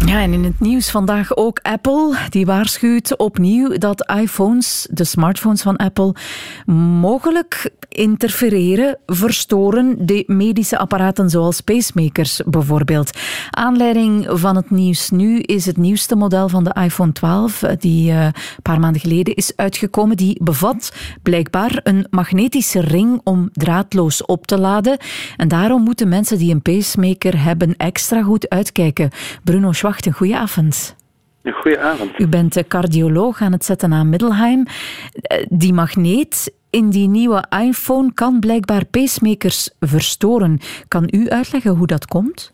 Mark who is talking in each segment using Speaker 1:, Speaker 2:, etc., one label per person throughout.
Speaker 1: Ja, en in het nieuws vandaag ook Apple. Die waarschuwt opnieuw dat iPhones, de smartphones van Apple, mogelijk interfereren, verstoren de medische apparaten zoals pacemakers bijvoorbeeld. Aanleiding van het nieuws nu is het nieuwste model van de iPhone 12, die een paar maanden geleden is uitgekomen. Die bevat blijkbaar een magnetische ring om draadloos op te laden. En daarom moeten mensen die een pacemaker hebben extra goed uitkijken. Bruno Schwachten, goedenavond.
Speaker 2: Goedenavond.
Speaker 1: U bent cardioloog aan het ZNA Middelheim. Die magneet in die nieuwe iPhone kan blijkbaar pacemakers verstoren. Kan u uitleggen hoe dat komt?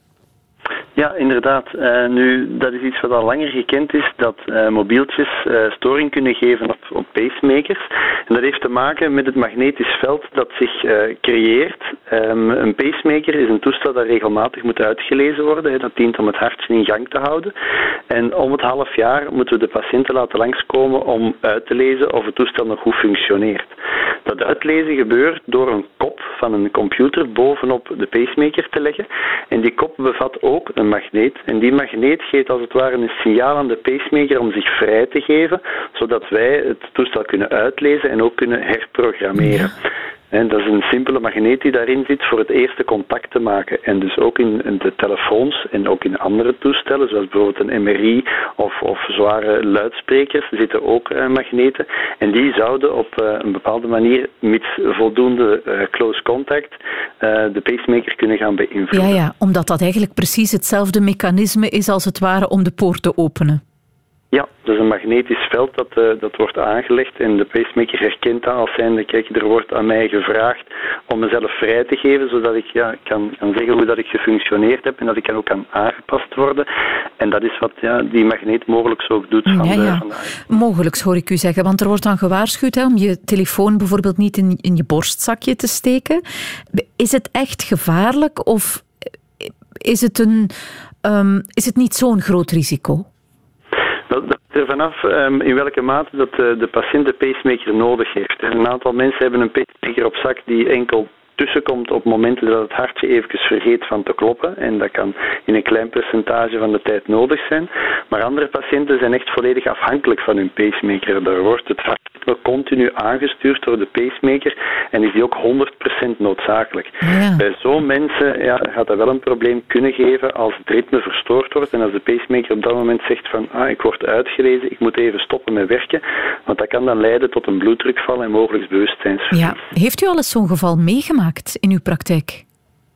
Speaker 2: Ja, inderdaad. Nu, dat is iets wat al langer gekend is, dat mobieltjes storing kunnen geven op pacemakers. En dat heeft te maken met het magnetisch veld dat zich creëert. Een pacemaker is een toestel dat regelmatig moet uitgelezen worden. Dat dient om het hartje in gang te houden. En om het half jaar moeten we de patiënten laten langskomen om uit te lezen of het toestel nog goed functioneert. Dat uitlezen gebeurt door een kop van een computer bovenop de pacemaker te leggen. En die kop bevat ook een magneet. En die magneet geeft als het ware een signaal aan de pacemaker om zich vrij te geven, zodat wij het toestel kunnen uitlezen en ook kunnen herprogrammeren. Ja. En dat is een simpele magneet die daarin zit voor het eerste contact te maken. En dus ook in de telefoons en ook in andere toestellen, zoals bijvoorbeeld een MRI of zware luidsprekers, zitten ook magneten. En die zouden op een bepaalde manier, mits voldoende close contact, de pacemaker kunnen gaan beïnvloeden.
Speaker 1: Ja, omdat dat eigenlijk precies hetzelfde mechanisme is als het ware om de poort te openen.
Speaker 2: Ja, dat is een magnetisch veld dat wordt aangelegd en de pacemaker herkent dat als zijnde, kijk, er wordt aan mij gevraagd om mezelf vrij te geven, zodat ik kan zeggen hoe dat ik gefunctioneerd heb en dat ik ook kan aangepast worden. En dat is wat die magneet mogelijk ook doet.
Speaker 1: Mogelijk hoor ik u zeggen, want er wordt dan gewaarschuwd om je telefoon bijvoorbeeld niet in je borstzakje te steken. Is het echt gevaarlijk of is het niet zo'n groot risico?
Speaker 2: Dat is er vanaf in welke mate dat de patiënt de pacemaker nodig heeft. Een aantal mensen hebben een pacemaker op zak die enkel tussenkomt op momenten dat het hartje even vergeet van te kloppen. En dat kan in een klein percentage van de tijd nodig zijn. Maar andere patiënten zijn echt volledig afhankelijk van hun pacemaker. Daar wordt het hartritme continu aangestuurd door de pacemaker en is die ook 100% noodzakelijk. Ja. Bij zo'n mensen gaat dat wel een probleem kunnen geven als het ritme verstoord wordt en als de pacemaker op dat moment zegt van ik word uitgelezen, ik moet even stoppen met werken. Want dat kan dan leiden tot een bloeddrukval en mogelijk bewustzijnsverlies.
Speaker 1: Ja. Heeft u al eens zo'n geval meegemaakt in uw praktijk?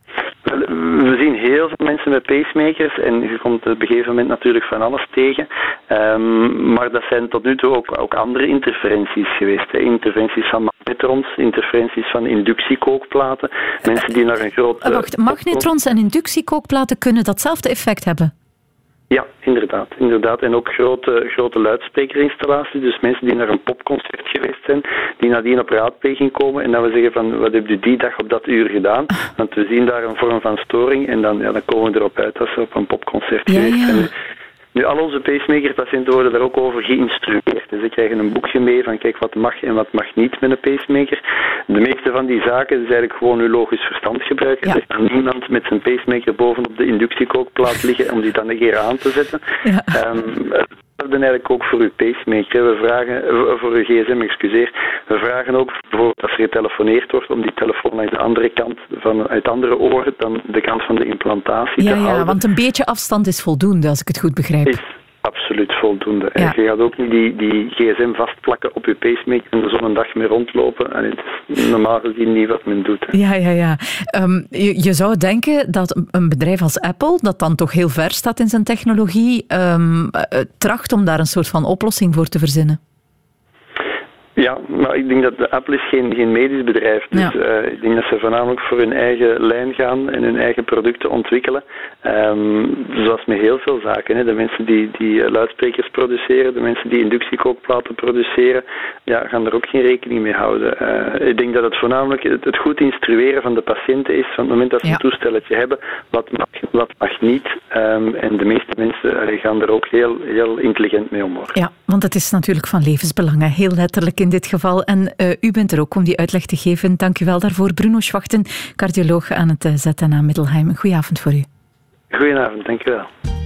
Speaker 2: We zien heel veel mensen met pacemakers en je komt op een gegeven moment natuurlijk van alles tegen. Maar dat zijn tot nu toe ook andere interferenties geweest. Hè. Interventies van magnetrons, interferenties van inductiekookplaten. Mensen die naar een groot...
Speaker 1: Wacht, magnetrons en inductiekookplaten kunnen datzelfde effect hebben?
Speaker 2: Ja, inderdaad. En ook grote luidsprekerinstallaties. Dus mensen die naar een popconcert geweest zijn, die nadien op raadpleging komen en dan we zeggen van, wat heb je die dag op dat uur gedaan? Want we zien daar een vorm van storing en dan komen we erop uit dat ze op een popconcert geweest zijn. Nu, al onze pacemaker-patiënten worden daar ook over geïnstrueerd. Dus ze krijgen een boekje mee van kijk wat mag en wat mag niet met een pacemaker. De meeste van die zaken is eigenlijk gewoon uw logisch verstand gebruiken. Er kan niemand met zijn pacemaker bovenop de inductiekookplaat liggen om die dan een keer aan te zetten. Ja. Dat is eigenlijk ook voor uw pacemaker. We vragen, voor uw gsm, we vragen ook bijvoorbeeld als er getelefoneerd wordt om die telefoon uit de andere kant, uit andere oren dan de kant van de implantatie te houden. Ja,
Speaker 1: want een beetje afstand is voldoende, als ik het goed begrijp.
Speaker 2: Is absoluut voldoende. Ja. En je gaat ook niet die gsm vastplakken op je pacemaker en er zo'n dag mee rondlopen. En het is normaal gezien niet wat men doet.
Speaker 1: Ja. Je zou denken dat een bedrijf als Apple, dat dan toch heel ver staat in zijn technologie, tracht om daar een soort van oplossing voor te verzinnen.
Speaker 2: Ja, maar ik denk dat Apple is geen medisch bedrijf. Dus ik denk dat ze voornamelijk voor hun eigen lijn gaan en hun eigen producten ontwikkelen. Zoals met heel veel zaken. Hè. De mensen die luidsprekers produceren, de mensen die inductiekookplaten produceren, gaan er ook geen rekening mee houden. Ik denk dat het voornamelijk het goed instrueren van de patiënten is. Van het moment dat ze een toestelletje hebben, wat mag niet. En de meeste mensen gaan er ook heel, heel intelligent mee om. Hoor.
Speaker 1: Ja, want het is natuurlijk van levensbelang, heel letterlijk in dit geval. En u bent er ook om die uitleg te geven. Dank u wel daarvoor. Bruno Schwachten, cardioloog aan het ZNA Middelheim. Goedenavond voor u.
Speaker 2: Goedenavond, dank u wel.